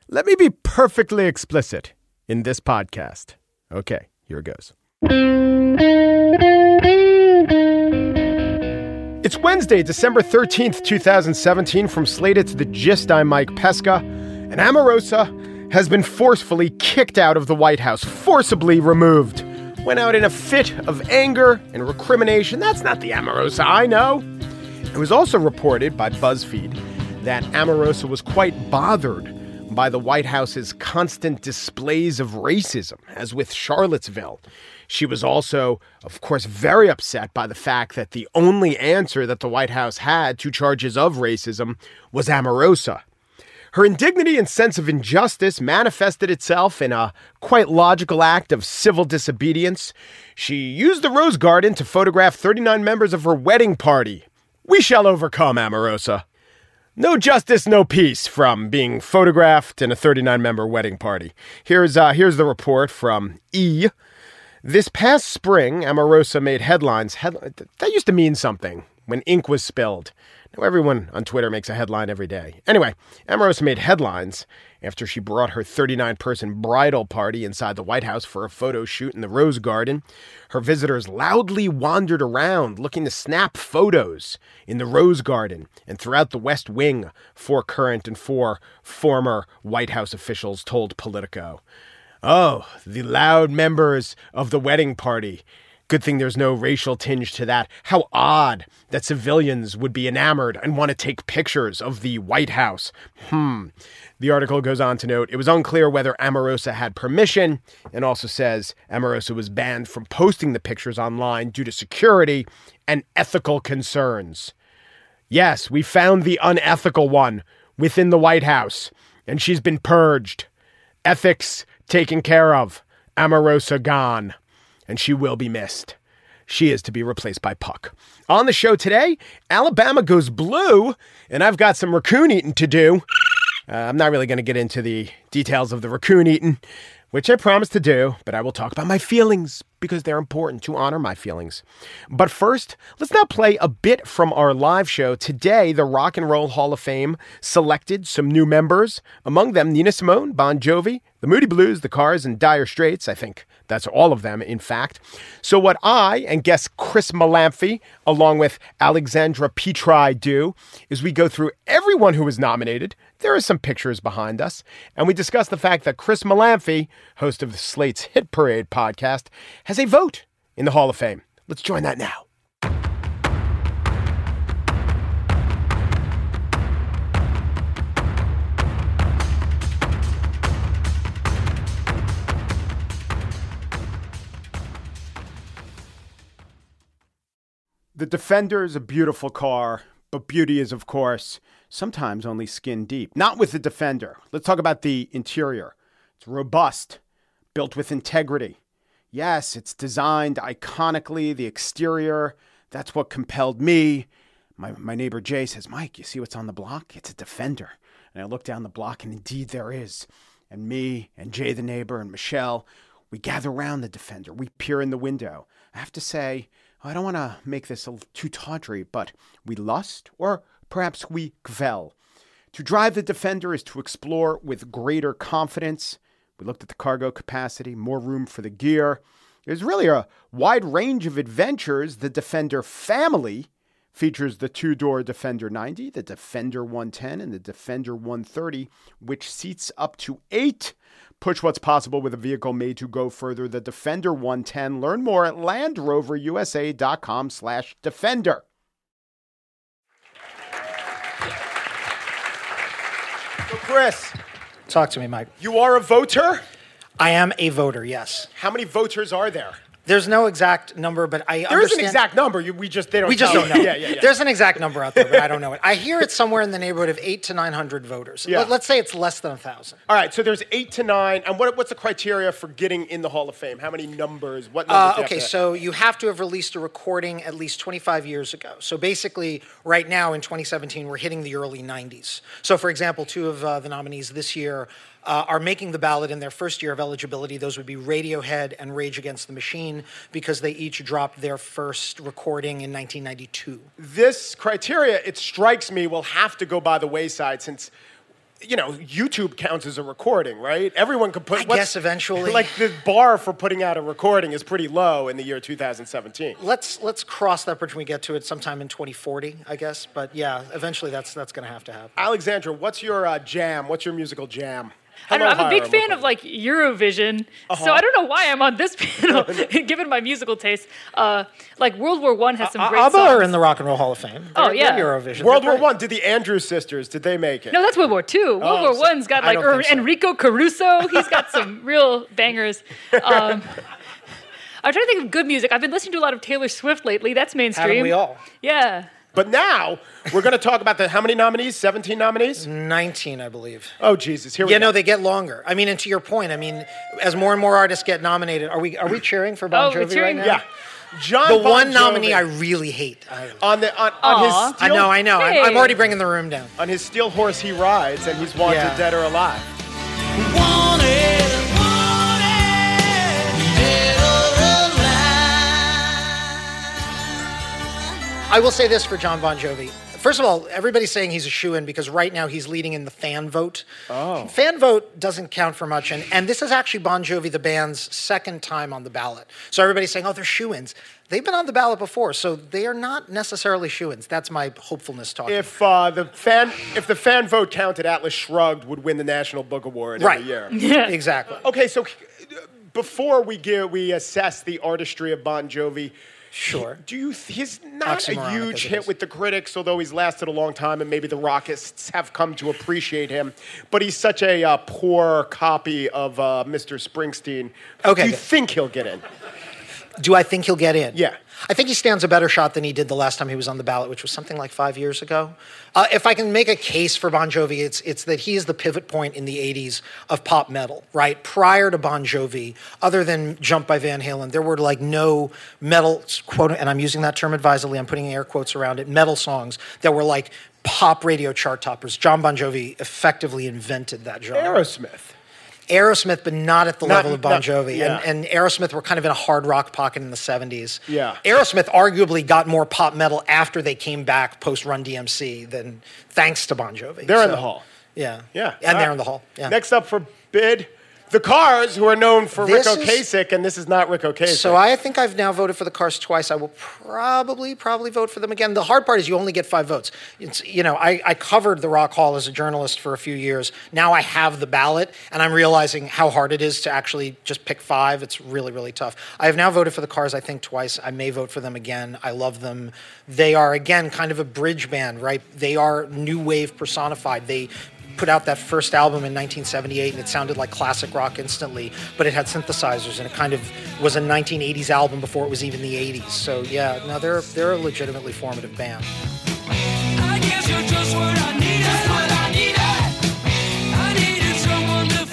Let me be perfectly explicit in this podcast. Okay, here it goes. It's Wednesday, December 13th, 2017. From Slate, it's The Gist. I'm Mike Pesca. And Omarosa has been forcefully kicked out of the White House, forcibly removed. Went out in a fit of anger and recrimination. That's not the Omarosa I know. It was also reported by BuzzFeed that Omarosa was quite bothered by the White House's constant displays of racism, as with Charlottesville. She was also, of course, very upset by the fact that the only answer that the White House had to charges of racism was Omarosa. Her indignity and sense of injustice manifested itself in a quite logical act of civil disobedience. She used the Rose Garden to photograph 39 members of her wedding party. We shall overcome, Omarosa. No justice, no peace from being photographed in a 39-member wedding party. Here's the report from E! This past spring, Omarosa made headlines. That used to mean something when ink was spilled. Now everyone on Twitter makes a headline every day. Anyway, Omarosa made headlines after she brought her 39-person bridal party inside the White House for a photo shoot in the Rose Garden. Her visitors loudly wandered around looking to snap photos in the Rose Garden and throughout the West Wing, 4 current and 4 former White House officials told Politico. Oh, the loud members of the wedding party. Good thing there's no racial tinge to that. How odd that civilians would be enamored and want to take pictures of the White House. The article goes on to note it was unclear whether Omarosa had permission, and also says Omarosa was banned from posting the pictures online due to security and ethical concerns. Yes, we found the unethical one within the White House, and she's been purged. Ethics taken care of. Omarosa gone. And she will be missed. She is to be replaced by Puck. On the show today, Alabama goes blue, and I've got some raccoon eating to do. I'm not really going to get into the details of the raccoon eating, which I promised to do, but I will talk about my feelings because they're important to honor my feelings. But first, let's now play a bit from our live show. Today, the Rock and Roll Hall of Fame selected some new members, among them Nina Simone, Bon Jovi, the Moody Blues, the Cars, and Dire Straits. I think that's all of them, in fact. So what I and guest Chris Malamphy, along with Alexandra Petri, do is we go through everyone who was nominated. There are some pictures behind us. And we discuss the fact that Chris Malamphy, host of the Slate's Hit Parade podcast, has a vote in the Hall of Fame. Let's join that now. The Defender is a beautiful car, but beauty is, of course, sometimes only skin deep. Not with the Defender. Let's talk about the interior. It's robust, built with integrity. Yes, it's designed iconically. The exterior, that's what compelled me. My neighbor Jay says, Mike, you see what's on the block? It's a Defender. And I look down the block, and indeed there is. And me and Jay the neighbor and Michelle, we gather around the Defender. We peer in the window. I have to say, I don't want to make this too tawdry, but we lust, or perhaps we kvel. To drive the Defender is to explore with greater confidence. We looked at the cargo capacity, more room for the gear. There's really a wide range of adventures. The Defender family features the 2-door Defender 90, the Defender 110, and the Defender 130, which seats up to 8. Push what's possible with a vehicle made to go further. The Defender 110. Learn more at LandRoverUSA.com/Defender. So Chris, talk to me, Mike. You are a voter? I am a voter, yes. How many voters are there? There's no exact number, but I understand. There is an exact number. We just don't know. Yeah. There's an exact number out there, but I don't know it. I hear it's somewhere in the neighborhood of 800 to 900 voters. Yeah. Let's say it's less than 1,000. All right, so there's 8 to 9. And what's the criteria for getting in the Hall of Fame? How many numbers? What numbers? Okay, so you have to have released a recording at least 25 years ago. So basically, right now in 2017, we're hitting the early 90s. So for example, 2 of the nominees this year are making the ballot in their first year of eligibility. Those would be Radiohead and Rage Against the Machine, because they each dropped their first recording in 1992. This criteria, it strikes me, will have to go by the wayside, since YouTube counts as a recording, right? Everyone could put. I guess eventually. Like the bar for putting out a recording is pretty low in the year 2017. Let's cross that bridge when we get to it sometime in 2040, I guess. But yeah, eventually that's going to have to happen. Alexandra, what's your jam? What's your musical jam? I don't know. I'm a big fan of like Eurovision, so I don't know why I'm on this panel, given my musical taste. Like World War I has some great ABBA songs. are in the Rock and Roll Hall of Fame. Oh, yeah. They're Eurovision. World War I. Did the Andrews sisters? Did they make it? No, that's World War II. World War I's got I like don't think so. Enrico Caruso. He's got some real bangers. I'm trying to think of good music. I've been listening to a lot of Taylor Swift lately. That's mainstream. Haven't we all? Yeah. But now we're going to talk about how many nominees? 17 nominees? 19, I believe. Oh Jesus! Here we go. No, they get longer. I mean, and to your point, I mean, as more and more artists get nominated, are we cheering for Bon we're Jovi cheering. right now? Yeah. John The Bon one Jovi, nominee I really hate. on his Aw. steel, I know. Hey. I'm already bringing the room down. on his steel horse he rides, and he's wanted Yeah. dead or alive. I will say this for John Bon Jovi. First of all, everybody's saying he's a shoo-in because right now he's leading in the fan vote. Oh. Fan vote doesn't count for much, and this is actually Bon Jovi, the band's second time on the ballot. So everybody's saying, they're shoo-ins. They've been on the ballot before, so they are not necessarily shoo-ins. That's my hopefulness talking. If the fan vote counted, Atlas Shrugged would win the National Book Award right. every year. Yeah. Exactly. Okay, so before we assess the artistry of Bon Jovi, Sure. He's not a Oxymoronic huge as it hit is. with the critics, although he's lasted a long time and maybe the rockists have come to appreciate him. But he's such a poor copy of Mr. Springsteen. Okay, Do you good. think he'll get in? Do I think he'll get in? Yeah. I think he stands a better shot than he did the last time he was on the ballot, which was something like 5 years ago. If I can make a case for Bon Jovi, it's that he is the pivot point in the 80s of pop metal, right? Prior to Bon Jovi, other than Jump by Van Halen, there were like no metal, quote, and I'm using that term advisedly, I'm putting air quotes around it, metal songs that were like pop radio chart toppers. John Bon Jovi effectively invented that genre. Aerosmith, but not at the level of Bon Jovi. Yeah. And Aerosmith were kind of in a hard rock pocket in the 70s. Yeah. Aerosmith arguably got more pop metal after they came back post Run DMC than thanks to Bon Jovi. They're in the hall. Yeah. Yeah. And they're in the hall. Yeah. Next up for bid, the Cars, who are known for This Rick is- Ocasek, and this is not Rick Ocasek. So I think I've now voted for the Cars twice. I will probably vote for them again. The hard part is you only get 5 votes. It's, I covered the Rock Hall as a journalist for a few years. Now I have the ballot, and I'm realizing how hard it is to actually just pick 5. It's really, really tough. I have now voted for the Cars, I think, twice. I may vote for them again. I love them. They are, again, kind of a bridge band, right? They are new wave personified. They put out that first album in 1978 and it sounded like classic rock instantly, but it had synthesizers and it kind of was a 1980s album before it was even the 80s. So yeah, no, they're a legitimately formative band. I guess you're just what I needed. Just what I needed. I needed someone to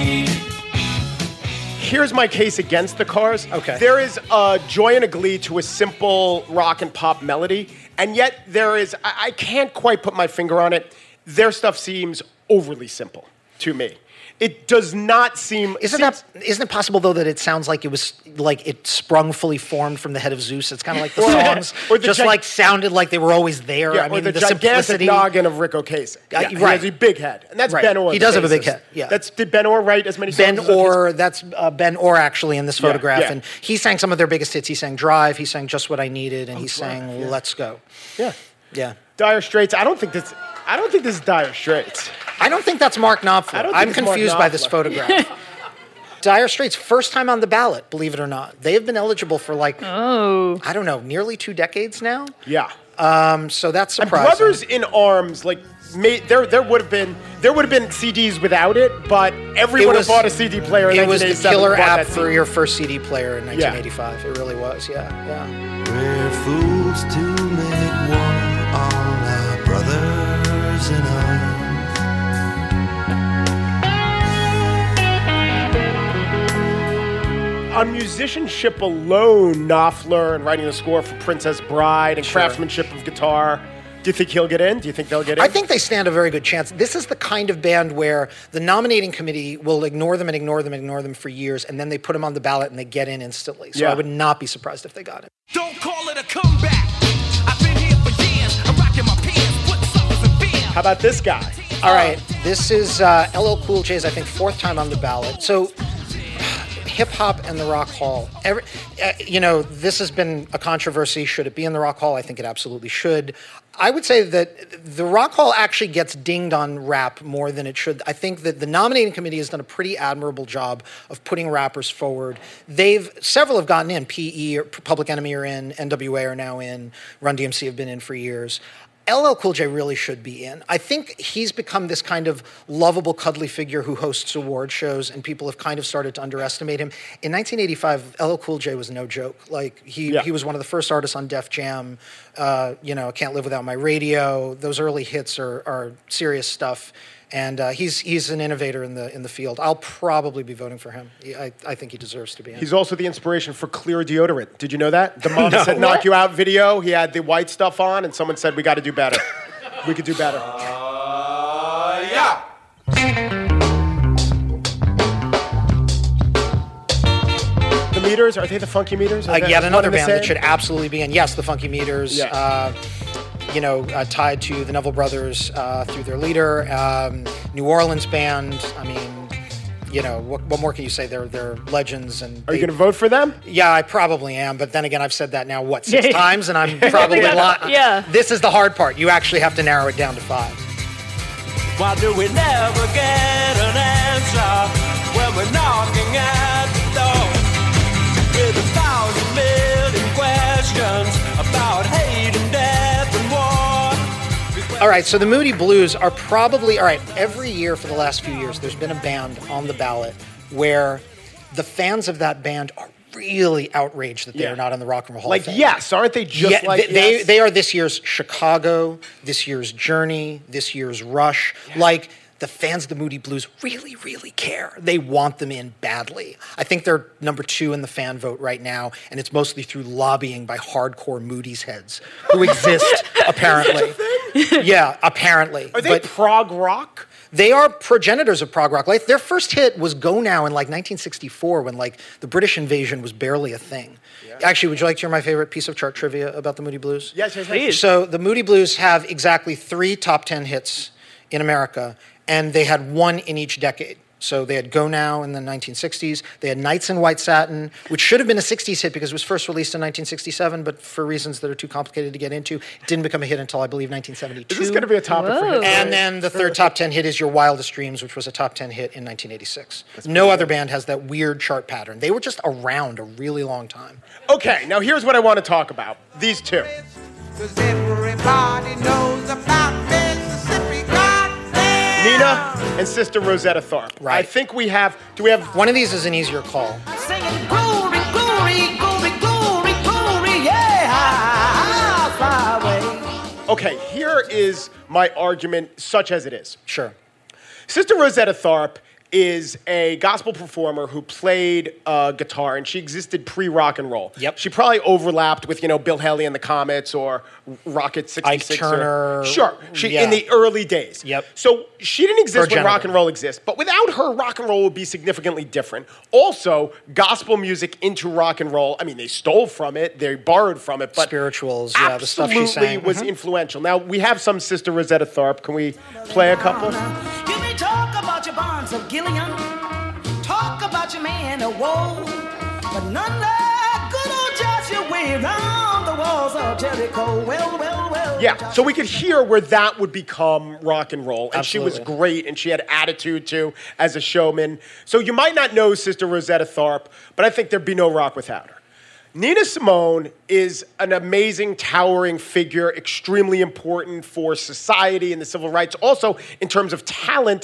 feed. Here's my case against the Cars. Okay. There is a joy and a glee to a simple rock and pop melody, and yet there is, I can't quite put my finger on it, their stuff seems overly simple to me. It does not seem... Isn't it possible, though, that it sounds like it was like it sprung fully formed from the head of Zeus? It's kind of like the songs or the just like sounded like they were always there. Yeah, I mean, or the simplicity. gigantic noggin of Rick Ocasek. Yeah, He right. has a big head. And that's Right. Ben Orr. He the does have a big bassist. head, yeah. Did Ben Orr write as many songs Ben as his- Orr, that's Ben Orr actually in this photograph, yeah. and he sang some of their biggest hits. He sang "Drive," he sang "Just What I Needed," and he sang yeah. "Let's Go." Yeah. Yeah, Dire Straits. I don't think this is Dire Straits. I don't think that's Mark Knopfler. I don't think I'm it's Mark confused by this Knopfler. photograph. Dire Straits, first time on the ballot, believe it or not. They have been eligible for I don't know, nearly 2 decades now. Yeah. So that's And surprising. Brothers in Arms, there would have been CDs without it, but everyone had bought a CD player in It was the 1987 killer bought app that for CD. your first CD player in 1985. It really was, yeah. We're fools to make one, all our brothers in arms. On musicianship alone, Knopfler and writing the score for Princess Bride and craftsmanship of guitar, do you think he'll get in? Do you think they'll get in? I think they stand a very good chance. This is the kind of band where the nominating committee will ignore them for years, and then they put them on the ballot and they get in instantly. So Yeah. I would not be surprised if they got it. Don't call it a comeback. I've been here for years. I'm rocking my pants, putting suckers in beer. How about this guy? All right, this is LL Cool J's, I think, 4th time on the ballot. So, hip-hop and the Rock Hall. This has been a controversy. Should it be in the Rock Hall? I think it absolutely should. I would say that the Rock Hall actually gets dinged on rap more than it should. I think that the nominating committee has done a pretty admirable job of putting rappers forward. Several have gotten in. PE, or Public Enemy are in. NWA are now in. Run DMC have been in for years. LL Cool J really should be in. I think he's become this kind of lovable, cuddly figure who hosts award shows, and people have kind of started to underestimate him. In 1985, LL Cool J was no joke. Like, he was one of the first artists on Def Jam. Can't Live Without My Radio. Those early hits are serious stuff. And he's an innovator in the field. I'll probably be voting for him. I think he deserves to be in. He's also the inspiration for Clear deodorant. Did you know that? The Mom Said Knock You Out video, he had the white stuff on, and someone said, we got to do better. We could do better. Yeah. The Meters, are they the Funky Meters? Yet another band that should absolutely be in. Yes, the Funky Meters. Yeah. Tied to the Neville Brothers through their leader. New Orleans band. I mean, what more can you say? They're legends. And Are you going to vote for them? Yeah, I probably am. But then again, I've said that now, 6 times? And I'm probably lying. Yeah. This is the hard part. You actually have to narrow it down to 5. Why do we never get an answer when we're knocking at the door with 1,000 million questions about hate and death and war? All right, so the Moody Blues are probably, every year for the last few years, there's been a band on the ballot where the fans of that band are really outraged that they are not in the Rock and Roll Hall of Fame. Yes, aren't they just Yes? They are this year's Chicago, this year's Journey, this year's Rush. Yeah. The fans of the Moody Blues really, really care. They want them in badly. I think they're number 2 in the fan vote right now, and it's mostly through lobbying by hardcore Moody's heads who exist, apparently. Yeah, apparently. Are they prog rock? They are progenitors of prog rock. Their first hit was Go Now in 1964 when the British invasion was barely a thing. Yeah. Actually, would you like to hear my favorite piece of chart trivia about the Moody Blues? Yes, please. So the Moody Blues have exactly 3 top 10 hits in America, and they had 1 in each decade. So they had Go Now in the 1960s. They had Nights in White Satin, which should have been a 60s hit because it was first released in 1967, but for reasons that are too complicated to get into, it didn't become a hit until, I believe, 1972. This is going to be a topic for him. And then the third top 10 hit is Your Wildest Dreams, which was a top 10 hit in 1986. No other band has that weird chart pattern. They were just around a really long time. Okay, now here's what I want to talk about. These two. 'Cause everybody knows about Mississippi Goddamn. Nina and Sister Rosetta Tharpe. Right. I think we have... Do we have... One of these is an easier call. Singing glory, glory, glory, glory, glory, yeah, I'll fly away. Okay, here is my argument, such as it is. Sure. Sister Rosetta Tharpe is a gospel performer who played guitar, and she existed pre-rock and roll. Yep. She probably overlapped with, Bill Haley and the Comets or Rocket 66. Ike Turner. Sure. In the early days. Yep. So she didn't exist when Progenitor. rock and roll exists, but without her, rock and roll would be significantly different. Also, gospel music into rock and roll, I mean, they stole from it, they borrowed from it, but Spirituals, the stuff she sang. absolutely was influential. Now, we have some Sister Rosetta Tharpe. Can we play a couple? You may talk about your bonds of Gilead, talk about your man of woe, but none like good old Joshua way around the walls of Jericho. Well. Yeah, so we could hear where that would become rock and roll. And Absolutely. she was great, and she had attitude, too, as a showman. So you might not know Sister Rosetta Tharpe, but I think there'd be no rock without her. Nina Simone is an amazing, towering figure, extremely important for society and the civil rights. Also, in terms of talent,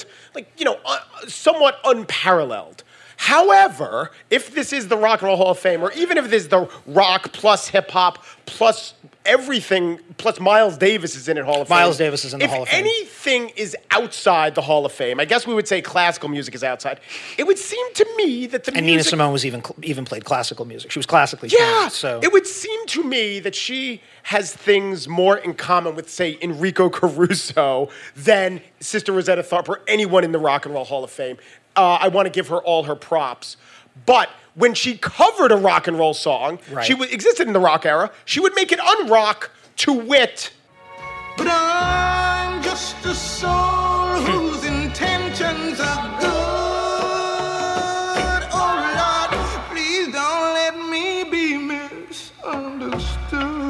somewhat unparalleled. However, if this is the Rock and Roll Hall of Fame, or even if this is the rock plus hip-hop plus everything, plus Miles Davis is in it Hall of Fame. Miles Davis is in the Hall of Fame. If anything is outside the Hall of Fame, I guess we would say classical music is outside, it would seem to me that the And music... Nina Simone was even played classical music. She was classically trained. Yeah, So it would seem to me that she has things more in common with, say, Enrico Caruso than Sister Rosetta Tharpe or anyone in the Rock and Roll Hall of Fame. I want to give her all her props. But when she covered a rock and roll song, Right. she existed in the rock era, she would make it unrock to wit. But I'm just a soul who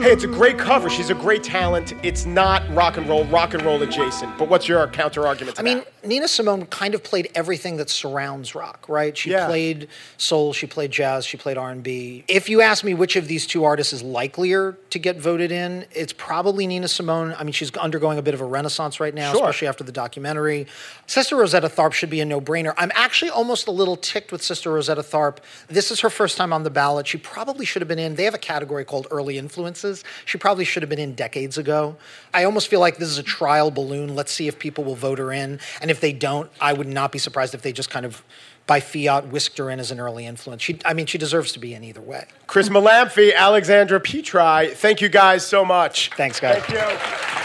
Hey, it's a great cover. She's a great talent. It's not rock and roll adjacent. But what's your counter argument to that? I mean, Nina Simone kind of played everything that surrounds rock, right? She played soul, she played jazz, she played R&B. If you ask me which of these two artists is likelier to get voted in, it's probably Nina Simone. I mean, she's undergoing a bit of a renaissance right now, especially after the documentary. Sister Rosetta Tharpe should be a no-brainer. I'm actually almost a little ticked with Sister Rosetta Tharpe. This is her first time on the ballot. She probably should have been in. They have a category called Early Influences. She probably should have been in decades ago. I almost feel like this is a trial balloon. Let's see if people will vote her in. And if they don't, I would not be surprised if they just kind of, by fiat, whisked her in as an early influence. She deserves to be in either way. Chris Malamphy, Alexandra Petri, thank you guys so much. Thanks, guys. Thank you.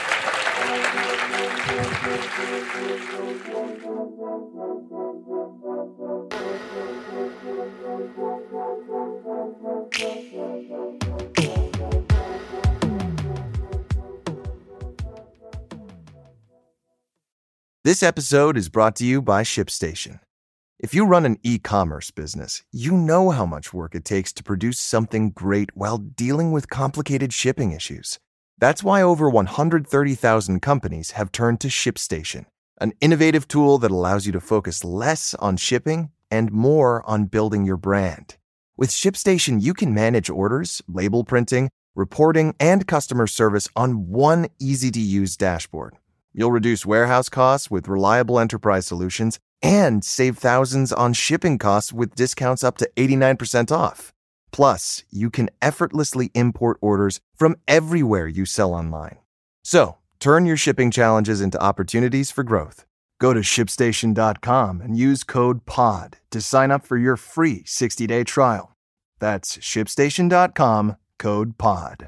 This episode is brought to you by ShipStation. If you run an e-commerce business, you know how much work it takes to produce something great while dealing with complicated shipping issues. That's why over 130,000 companies have turned to ShipStation, an innovative tool that allows you to focus less on shipping and more on building your brand. With ShipStation, you can manage orders, label printing, reporting, and customer service on one easy-to-use dashboard. You'll reduce warehouse costs with reliable enterprise solutions and save thousands on shipping costs with discounts up to 89% off. Plus, you can effortlessly import orders from everywhere you sell online. So, turn your shipping challenges into opportunities for growth. Go to ShipStation.com and use code POD to sign up for your free 60-day trial. That's ShipStation.com, code POD.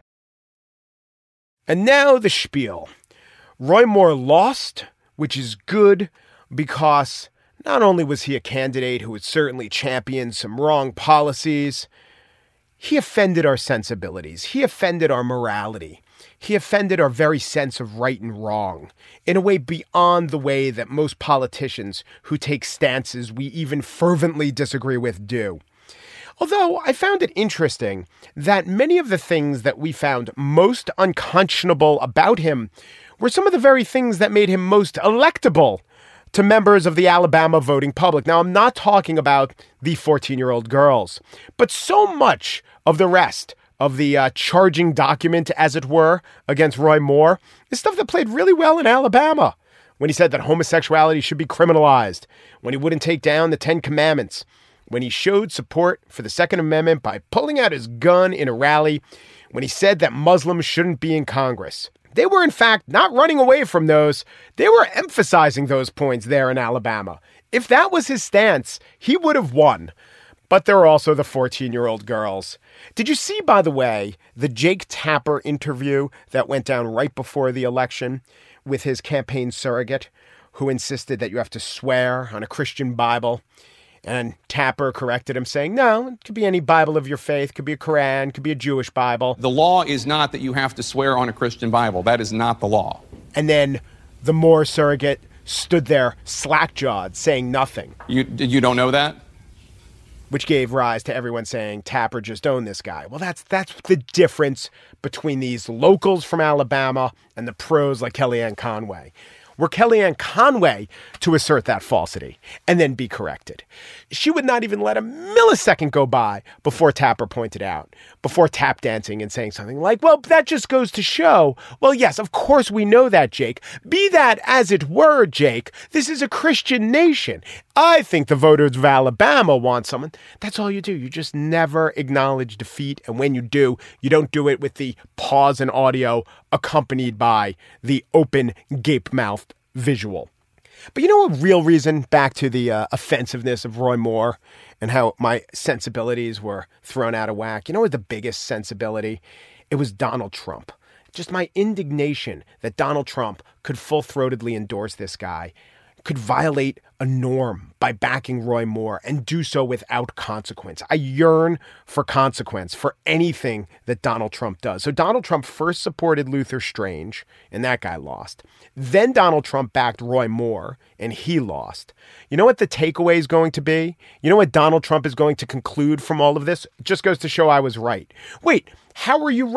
And now the spiel. Roy Moore lost, which is good because not only was he a candidate who had certainly championed some wrong policies, he offended our sensibilities. He offended our morality. He offended our very sense of right and wrong in a way beyond the way that most politicians who take stances we even fervently disagree with do. Although I found it interesting that many of the things that we found most unconscionable about him were some of the very things that made him most electable to members of the Alabama voting public. Now, I'm not talking about the 14-year-old girls, but so much of the rest of the charging document, as it were, against Roy Moore is stuff that played really well in Alabama. When he said that homosexuality should be criminalized, when he wouldn't take down the 10 Commandments, when he showed support for the Second Amendment by pulling out his gun in a rally, when he said that Muslims shouldn't be in Congress. They were, in fact, not running away from those. They were emphasizing those points there in Alabama. If that was his stance, he would have won. But there are also the 14-year-old girls. Did you see, by the way, the Jake Tapper interview that went down right before the election with his campaign surrogate, who insisted that you have to swear on a Christian Bible? And Tapper corrected him, saying, no, it could be any Bible of your faith. It could be a Quran, it could be a Jewish Bible. The law is not that you have to swear on a Christian Bible. That is not the law. And then the Moore surrogate stood there slack-jawed, saying nothing. You don't know that? Which gave rise to everyone saying, Tapper just owned this guy. Well, that's the difference between these locals from Alabama and the pros like Kellyanne Conway. Were Kellyanne Conway to assert that falsity and then be corrected, she would not even let a millisecond go by before Tapper pointed out, before tap dancing and saying something like, well, that just goes to show. Well, yes, of course we know that, Jake. Be that as it were, Jake, this is a Christian nation. I think the voters of Alabama want someone. That's all you do. You just never acknowledge defeat. And when you do, you don't do it with the pause in audio accompanied by the open gape-mouthed visual. But you know a real reason, back to the offensiveness of Roy Moore and how my sensibilities were thrown out of whack. You know what the biggest sensibility? It was Donald Trump. Just my indignation that Donald Trump could full-throatedly endorse this guy, could violate a norm by backing Roy Moore and do so without consequence. I yearn for consequence for anything that Donald Trump does. So Donald Trump first supported Luther Strange, and that guy lost. Then Donald Trump backed Roy Moore, and he lost. You know what the takeaway is going to be? You know what Donald Trump is going to conclude from all of this? It just goes to show I was right. Wait, how are you right?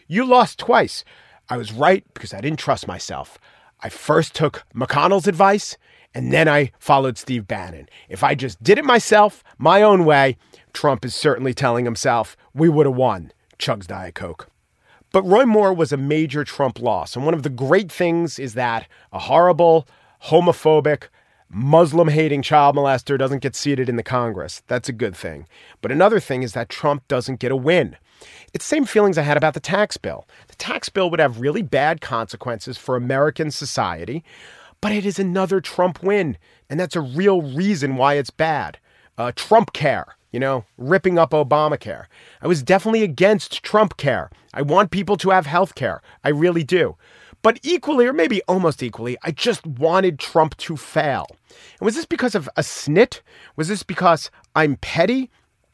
you lost twice. I was right because I didn't trust myself. I first took McConnell's advice, and then I followed Steve Bannon. If I just did it myself, my own way, Trump is certainly telling himself we would have won. Chugs Diet Coke. But Roy Moore was a major Trump loss. And one of the great things is that a horrible, homophobic, Muslim-hating child molester doesn't get seated in the Congress. That's a good thing. But another thing is that Trump doesn't get a win. It's the same feelings I had about the tax bill. The tax bill would have really bad consequences for American society, but it is another Trump win. And that's a real reason why it's bad. Trump care, ripping up Obamacare. I was definitely against Trump care. I want people to have health care. I really do. But equally, or maybe almost equally, I just wanted Trump to fail. And was this because of a snit? Was this because I'm petty?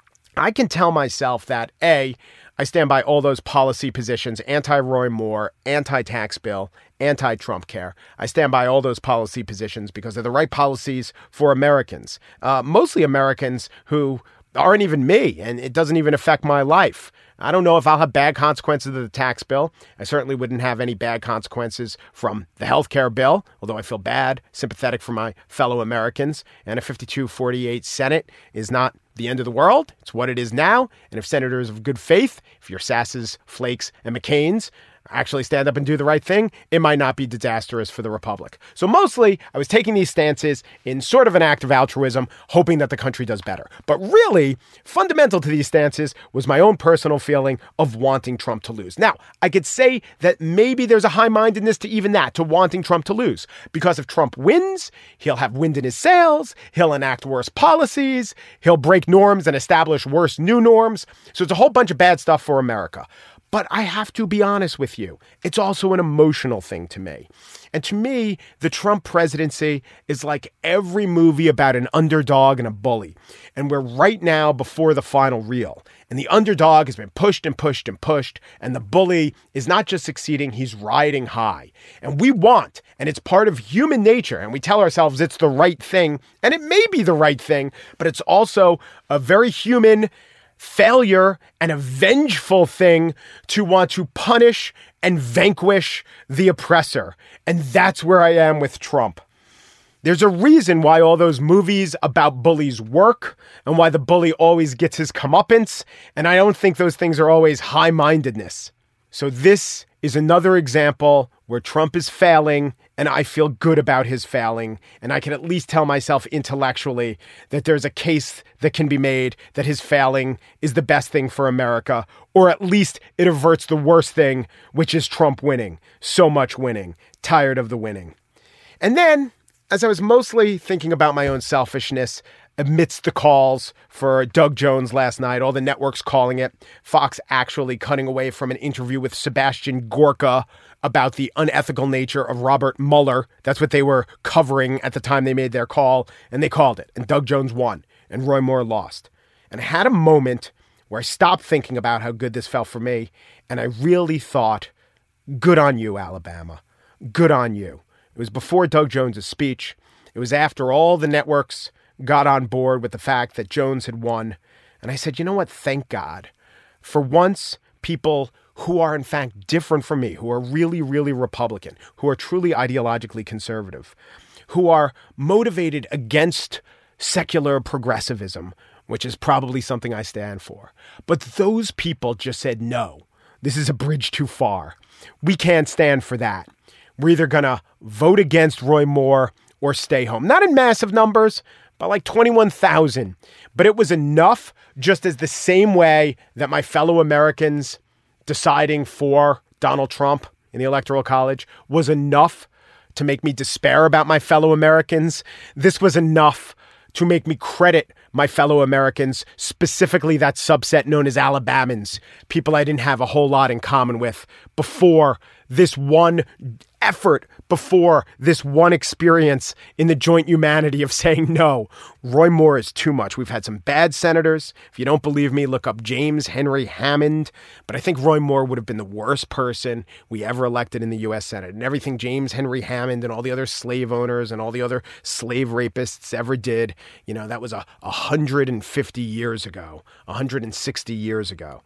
I can tell myself that, A, I stand by all those policy positions, anti-Roy Moore, anti-tax bill, anti-Trump care. I stand by all those policy positions because they're the right policies for Americans, mostly Americans who aren't even me, and it doesn't even affect my life. I don't know if I'll have bad consequences of the tax bill. I certainly wouldn't have any bad consequences from the health care bill, although I feel bad, sympathetic for my fellow Americans. And a 52-48 Senate is not the end of the world. It's what it is now. And if senators of good faith, if your Sasses, Flakes, and McCains actually stand up and do the right thing, it might not be disastrous for the Republic. So mostly, I was taking these stances in sort of an act of altruism, hoping that the country does better. But really, fundamental to these stances was my own personal feeling of wanting Trump to lose. Now, I could say that maybe there's a high-mindedness to even that, to wanting Trump to lose. Because if Trump wins, he'll have wind in his sails, he'll enact worse policies, he'll break norms and establish worse new norms. So it's a whole bunch of bad stuff for America. But I have to be honest with you, it's also an emotional thing to me. And to me, the Trump presidency is like every movie about an underdog and a bully. And we're right now before the final reel. And the underdog has been pushed and pushed and pushed. And the bully is not just succeeding, he's riding high. And we want, and it's part of human nature, and we tell ourselves it's the right thing. And it may be the right thing, but it's also a very human failure and a vengeful thing to want to punish and vanquish the oppressor. And that's where I am with Trump. There's a reason why all those movies about bullies work and why the bully always gets his comeuppance. And I don't think those things are always high-mindedness. So this is another example where Trump is failing and I feel good about his failing. And I can at least tell myself intellectually that there's a case that can be made that his failing is the best thing for America, or at least it averts the worst thing, which is Trump winning. So much winning. Tired of the winning. And then, as I was mostly thinking about my own selfishness, amidst the calls for Doug Jones last night, all the networks calling it, Fox actually cutting away from an interview with Sebastian Gorka about the unethical nature of Robert Mueller. That's what they were covering at the time they made their call, and they called it. And Doug Jones won, and Roy Moore lost. And I had a moment where I stopped thinking about how good this felt for me, and I really thought, good on you, Alabama. Good on you. It was before Doug Jones' speech. It was after all the networks got on board with the fact that Jones had won. And I said, you know what? Thank God. For once, people who are in fact different from me, who are really, really Republican, who are truly ideologically conservative, who are motivated against secular progressivism, which is probably something I stand for. But those people just said, no, this is a bridge too far. We can't stand for that. We're either going to vote against Roy Moore or stay home. Not in massive numbers, but like 21,000. But it was enough, just as the same way that my fellow Americans deciding for Donald Trump in the Electoral College was enough to make me despair about my fellow Americans. This was enough to make me credit my fellow Americans, specifically that subset known as Alabamans, people I didn't have a whole lot in common with before this one effort, before this one experience in the joint humanity of saying, no, Roy Moore is too much. We've had some bad senators. If you don't believe me, look up James Henry Hammond. But I think Roy Moore would have been the worst person we ever elected in the U.S. Senate. And everything James Henry Hammond and all the other slave owners and all the other slave rapists ever did, that was 150 years ago, 160 years ago.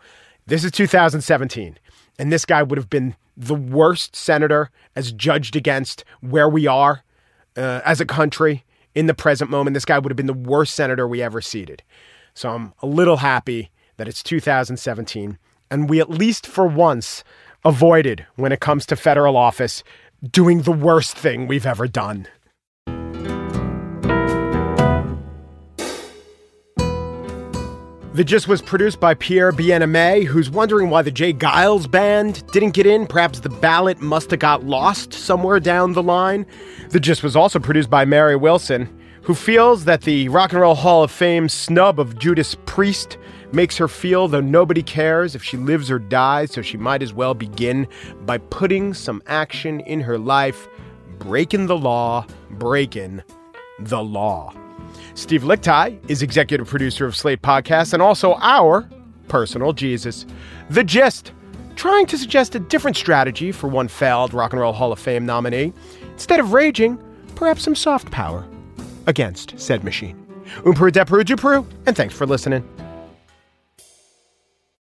This is 2017, and this guy would have been the worst senator as judged against where we are as a country in the present moment. This guy would have been the worst senator we ever seated. So I'm a little happy that it's 2017, and we at least for once avoided, when it comes to federal office, doing the worst thing we've ever done. The Gist was produced by Pierre Bien-Aimé, who's wondering why the Jay Giles Band didn't get in. Perhaps the ballot must have got lost somewhere down the line. The Gist was also produced by Mary Wilson, who feels that the Rock and Roll Hall of Fame snub of Judas Priest makes her feel though nobody cares if she lives or dies, so she might as well begin by putting some action in her life, breaking the law, breaking the law. Steve Lickteig is executive producer of Slate Podcasts and also our personal Jesus. The Gist, trying to suggest a different strategy for one failed Rock and Roll Hall of Fame nominee. Instead of raging, perhaps some soft power against said machine. Peru, and thanks for listening.